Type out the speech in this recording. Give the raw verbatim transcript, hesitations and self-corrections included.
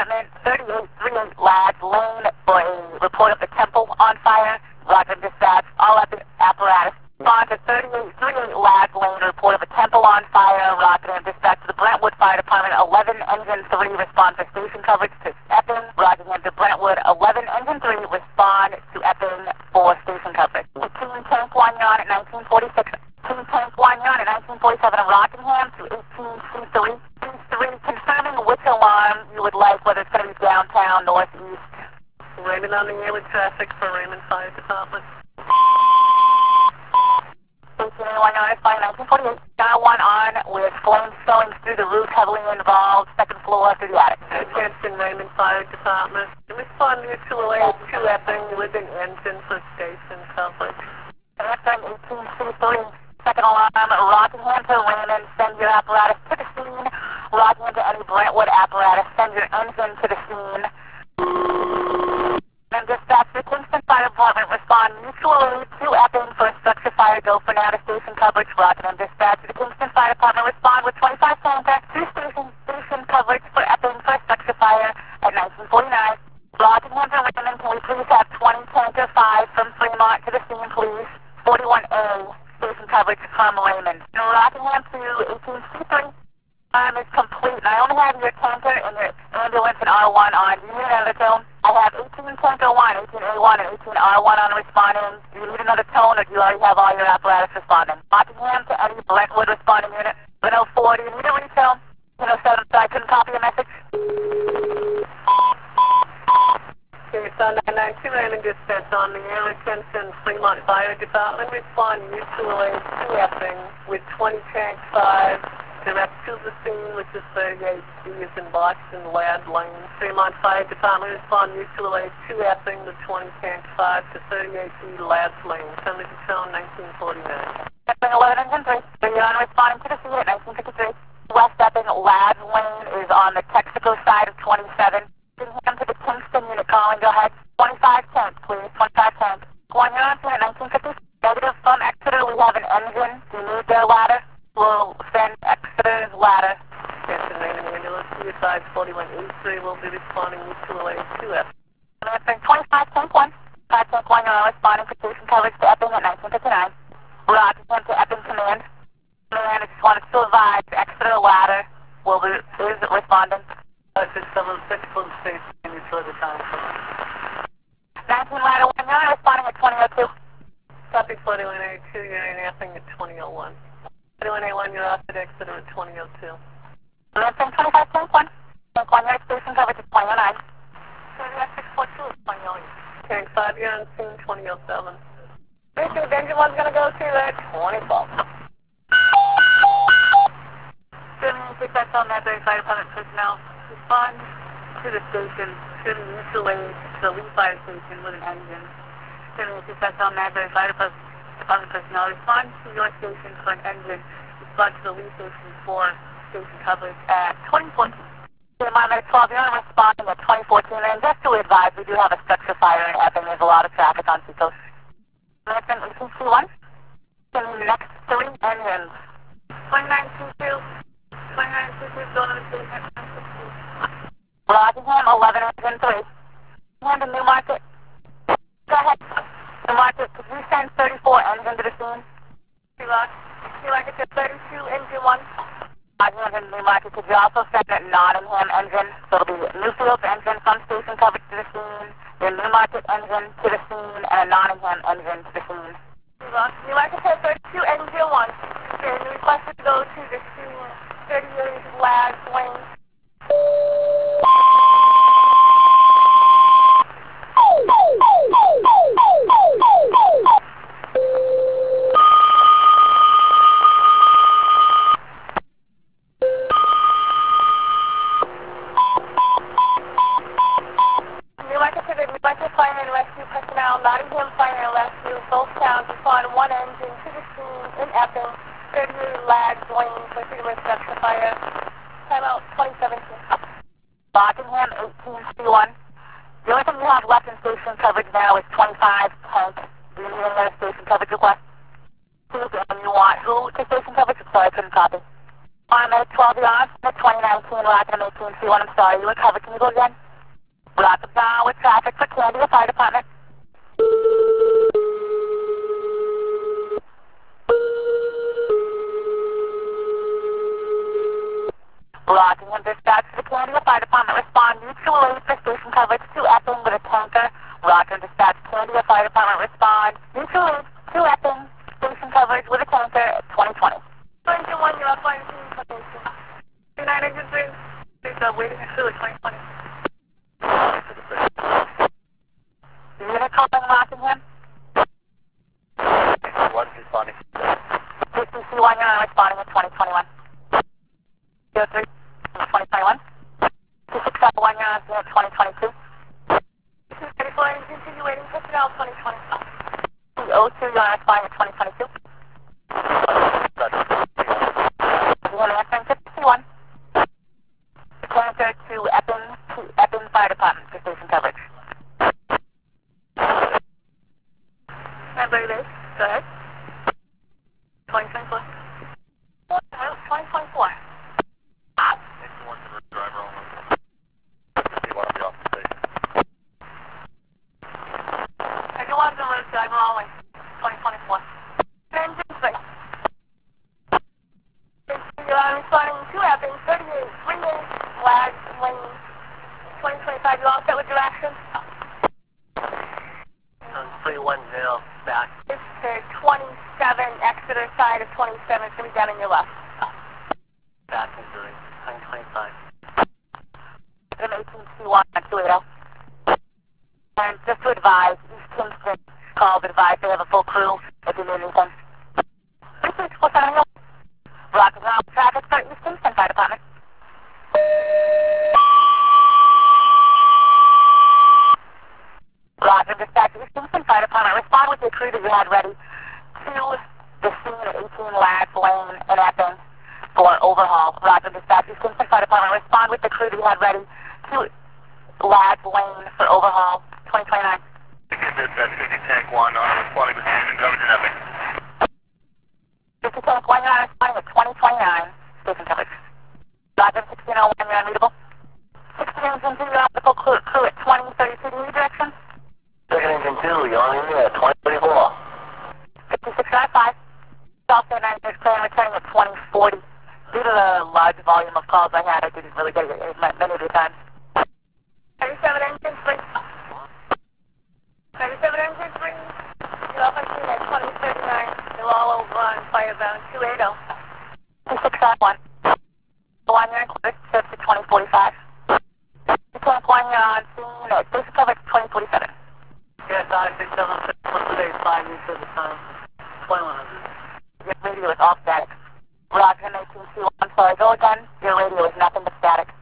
Department, thirty-eight thirty-eight Lads Lane for a report of the temple on fire. Roger, dispatch, all Epping apparatus. Respond to thirty-eight thirty-eight Lads Lane, report of a temple on fire. Roger, dispatch to the Brentwood Fire Department, eleven Engine three, respond for station coverage to Epping. Roger, to Brentwood, eleven Engine three, respond to Epping for station coverage. Team Tank Guanyan at nineteen forty-six. Team Tank Guanyan at nineteen forty-seven in Rockingham to eighteen C three. C three, confirming which alarm you would like, whether it's going to be downtown, northeast. Raymond on the air with traffic for Raymond Fire Department. eighteen Guanyan, fire nineteen forty-eight. Dial one on with flames showing through the roof, heavily involved, second floor through the attic. Attention Raymond Fire Department. Respond to two oh eight, two Epping, living engine for station coverage. Answering eighteen C three. Second alarm, Rockingham to Raymond, send your apparatus to the scene. Rockingham to any Brentwood apparatus, send your engine to the scene. And dispatch the Kingston Fire Department, respond mutually to Epping for a structure fire, go for now to station coverage. Rockingham dispatch to the Kingston Fire Department, respond with twenty-five tanker to station, station coverage for Epping for a structure fire at nineteen forty-nine. Rockingham to Raymond, can we please have twenty tanker five from Fremont to the scene, please? forty-one A. Station coverage from Raymond. Rockingham to eighteen C three. Alarm is complete, and I only have your tanker and your ambulance and R one on. Do you need another tone? I have eighteen tanker one, eighteen A one, and eighteen R one on responding. Do you need another tone, or do you already have all your apparatus responding? Rockingham to any Brentwood responding unit. one oh four, do you need a retail? one oh seven, so I couldn't copy a message. Okay, it's on nine nine two Raymond dispatch on the air. Attention Fremont Fire Department, respond mutually to Epping with twenty tank five direct to the scene, which is thirty-eight C is in Boston, Lad Lane. Fremont Fire Department, respond mutually to Epping with twenty tank five to thirty-eight C Lads Lane. Send me to tone nineteen forty-nine. Epping eleven Engine three. Beyond responding to the scene at nineteen fifty-three. West Epping, Lads Lane is on the Texaco side of twenty-seven. Him to the Kingston unit calling, go ahead. twenty-five tank, please, twenty-five tank. Guanyan to nineteen fifty. Negative from Exeter, we have an engine. Do you need their ladder? We'll send Exeter's ladder. Attention Raymond ambulance, C S I forty-one eighty-three will be responding mutually to Epping. Answering twenty-five tank one. five tank one, you're responding for station coverage to Epping at nineteen fifty-nine. Rockingham to Epping Command. Command, I just wanted to advise Exeter ladder will be, is responding. Uh, six seven six for the station and utility time. nineteen ladder one, you're responding at twenty oh two. Copy forty-one eighty-two, you're in Epping at twenty oh one. forty-one eighty-one, you're off at Exeter at twenty oh two. Answering twenty-five tank one. Tank one, your station coverage at twenty oh nine. six four two is twenty oh eight. Tank five, you're on scene twenty oh seven. Basically, the engine one's gonna go to at twenty-four. Success on that, Fire Department personnel. Respond to the station, shooting mutually to the Lee Fire Station with an engine. Sending success on that, Fire Department personnel. Respond to your station for an engine. Respond to the Lee Station for station coverage at twenty fourteen. Environment twelve, you're on responding at twenty fourteen, and just to advise, we do have a structure fire in Epping. There's a lot of traffic on Seacoast. Answering eighteen C one. Sending the next three engines. twenty-nine C two. twenty-nine C two, going to the station. Rockingham, eleven engine three. And to Newmarket. Go ahead. Newmarket, could you send thirty-four engine to the scene? Newmarket to thirty-two engine one. Rockingham, Newmarket, could you also send a Nottingham engine? So it'll be Newfield's engine from station coverage to the scene, your Newmarket engine to the scene, and a Nottingham engine to the scene. Newmarket to thirty-two engine one. And requested to go to the scene, thirty-eight Lads Lane. Newmarket to the Newmarket Fire and Rescue personnel, Nottingham Fire and Rescue, both towns respond one engine to the scene in Epping, thirty-eight Lads Lane for Freedom Structure Fire. Timeout twenty seventeen. Rockingham, eighteen C one. The only thing you have left in station coverage now is twenty-five tank. Do you need another station coverage request? And you want who to station coverage? Sorry, I couldn't copy. I'm at twelve yards, the twenty nineteen Rocket M eighteen C one. I'm sorry, you were covered. Can you go again? Rocket down with traffic for Candia Fire Department. Rockingham dispatch to the Candia Fire Department. Respond mutually for station coverage to Epping with a tanker. Rockingham dispatch Candia Fire Department. Respond mutually to Epping station coverage with a tanker at twenty twenty. Going to one, you're up on two nine engine three. Please, uh, waiting until the twenty twenty. Unit calling Rockingham. One responding. fifty C one, you're on responding at twenty twenty-one. zero three, twenty twenty-one. two six seven one, you're on at twenty twenty-two. two thirty-four, and continue waiting personnel twenty twenty. oh two, you're on responding at twenty twenty-two. You're answering fifty C one. The cancer to Epping, to Epping Fire Department for station coverage. Remember this? Go ahead. twenty twenty-four. twenty twenty-four. Anyone to the driver only. You want to be off the station. I go on to the driver only. twenty twenty-four. Engine three. You're on responding to Epping, thirty-eight, three eight, lag, lane, twenty twenty-five. You all set with directions? three one zero, back. It's to twenty-seven, Exeter side of twenty-seven. It's going to be down in your left. Back in three, twenty twenty-five. M eighteen C one at two eighty. And just to advise, East Kingston calls advise they have a full crew if you need anything. three six four seven, Rocket ground traffic for East Kingston Fire Department. Roger, dispatch East Kingston Fire Department. Respond with your crew that you had ready to the scene at eighteen Lads Lane in Epping for overhaul. Roger, dispatch East Kingston Fire Department. Respond with the crew that you had ready to Lads Lane for overhaul. twenty twenty-nine. Dispatch fifty tank one on responding with station coverage in Epping. fifty tank one, you're on responding at twenty twenty-nine. Station coverage. Roger, sixteen oh one, you're unreadable. sixteen engine two, you're on the full crew, crew at twenty thirty-two degree direction. Second engine two, you're on in there, twenty thirty-four. fifty-six ninety-five. Also nine six clear and returning at twenty forty. Due to the large volume of calls I had, I didn't really get it many of the times. thirty-seven engine three. thirty-seven engine three. You're up on scene at twenty thirty-nine. You're all over on firebound two eighty. two six nine one. One you're included, shift to twenty forty-five. two tank one, you're on scene at station coverage twenty forty-seven. Yes, I six seven six. What's today's five minutes at the time? twenty-one hundred. Your radio is all static. Roger, M eighteen C one, sorry, go again. Your radio is nothing but static.